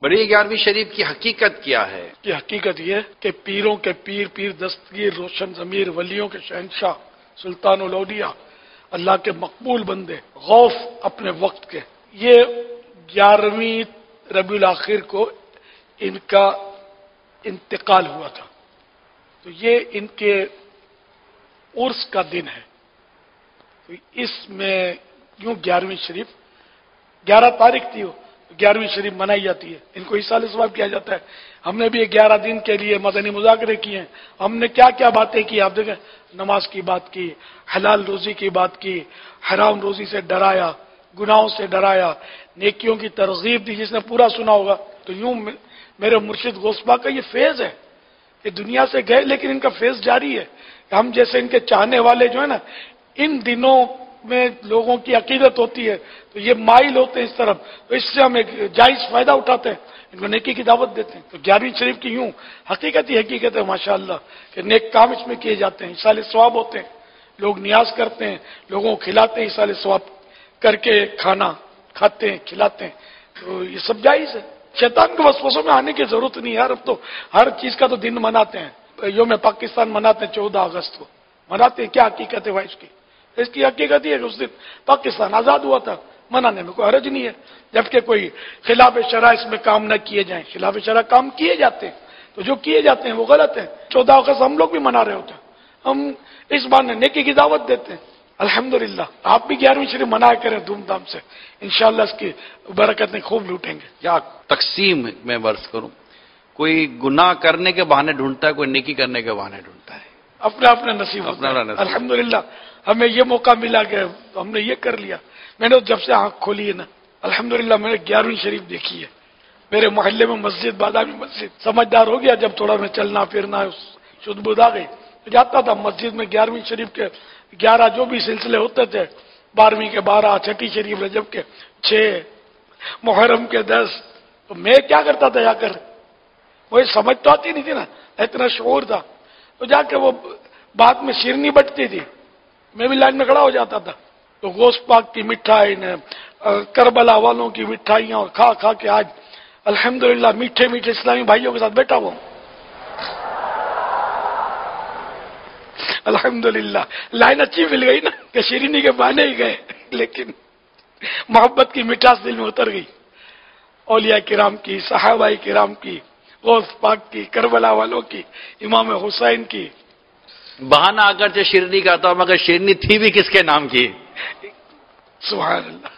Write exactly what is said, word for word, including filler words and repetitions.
اور یہ گیارہویں شریف کی حقیقت کیا ہے؟ کہ حقیقت یہ کہ پیروں کے پیر، پیر دستگیر، روشن ضمیر، ولیوں کے شہنشاہ، سلطان الاولیاء، اللہ کے مقبول بندے، غوث اپنے وقت کے، یہ گیارہویں ربیع الاخر کو ان کا انتقال ہوا تھا، تو یہ ان کے عرس کا دن ہے۔ تو اس میں یوں گیارہویں شریف گیارہ تاریخ تھی، وہ گیارہویں شریف منائی جاتی ہے، ان کو ایصال ثواب کیا جاتا ہے۔ ہم نے بھی یہ گیارہ دن کے لیے مدنی مذاکرے کیے ہیں، ہم نے کیا کیا باتیں کی، آپ دیکھیں، نماز کی بات کی، حلال روزی کی بات کی، حرام روزی سے ڈرایا، گناہوں سے ڈرایا، نیکیوں کی ترغیب دی، جس نے پورا سنا ہوگا۔ تو یوں میرے مرشد غوث پاک کا یہ فیض ہے کہ دنیا سے گئے لیکن ان کا فیض جاری ہے۔ ہم جیسے ان کے چاہنے والے جو ہے نا، ان دنوں میں لوگوں کی عقیدت ہوتی ہے تو یہ مائل ہوتے ہیں اس طرف، تو اس سے ہم ایک جائز فائدہ اٹھاتے ہیں، ان کو نیکی کی دعوت دیتے ہیں۔ تو گیارہویں شریف کی یوں حقیقت ہی حقیقت ہے ماشاءاللہ کہ نیک کام اس میں کیے جاتے ہیں، ایصال ثواب ہوتے ہیں، لوگ نیاز کرتے ہیں، لوگوں کو کھلاتے ہیں، ایصال ثواب کر کے کھانا کھاتے ہیں، کھلاتے ہیں، تو یہ سب جائز ہے۔ شیطان کے وسوسوں میں آنے کی ضرورت نہیں یار، اب تو ہر چیز کا تو دن مناتے ہیں، یوم پاکستان مناتے ہیں چودہ اگست کو، مناتے ہیں، کیا حقیقت ہے بھائی اس کی؟ اس کی حقیقت یہ ہے کہ اس دن پاکستان آزاد ہوا تھا، منانے میں کوئی حرج نہیں ہے، جبکہ کوئی خلاف شرع اس میں کام نہ کیے جائیں۔ خلاف شرع کام کیے جاتے ہیں تو جو کیے جاتے ہیں وہ غلط ہیں۔ چودہ اگست ہم لوگ بھی منا رہے ہوتے ہیں، ہم اس بار نیکی کی دعوت دیتے ہیں، الحمدللہ۔ آپ بھی گیارہویں شریف منایا کریں دھوم دھام سے، انشاءاللہ اس کی برکتیں خوب لوٹیں گے۔ یا تقسیم میں برس کروں، کوئی گناہ کرنے کے بہانے ڈھونڈتا ہے، کوئی نیکی کرنے کے بہانے ڈھونڈتا ہے، اپنا اپنا نصیب ہوتا ہے۔ نصیب۔ الحمدللہ ہمیں یہ موقع ملا کہ ہم نے یہ کر لیا۔ میں نے جب سے آنکھ کھولی ہے نا، الحمدللہ میں نے گیارہویں شریف دیکھی ہے۔ میرے محلے میں مسجد، بادامی مسجد، سمجھدار ہو گیا جب تھوڑا میں چلنا پھرنا شدھ بدھ آ گئی تو جاتا تھا مسجد میں۔ گیارہویں شریف کے گیارہ جو بھی سلسلے ہوتے تھے، بارہویں کے بارہ، چھٹی شریف رجب کے چھ، محرم کے دس، تو میں کیا کرتا تھا جا کر، وہی سمجھ تو آتی نہیں تھی نا، اتنا شعور تھا، تو جا کے وہ بعد میں شیرنی بٹتی تھی، میں بھی لائن میں کھڑا ہو جاتا تھا، تو غوث پاک کی مٹھائی نے، کربلا والوں کی مٹھائیاں کھا کھا کے آج الحمدللہ میٹھے میٹھے اسلامی بھائیوں کے ساتھ بیٹھا ہوا ہوں، الحمدللہ۔ لائن اچھی مل گئی نا کہ شیرینی کے بہانے ہی گئے، لیکن محبت کی مٹھاس دل میں اتر گئی، اولیاء کرام کی، صحابہ کرام کی، غوث پاک کی، کربلا والوں کی، امام حسین کی۔ بہانہ اگرچہ شیرنی کا تھا مگر شیرنی تھی بھی کس کے نام کی؟ سبحان اللہ۔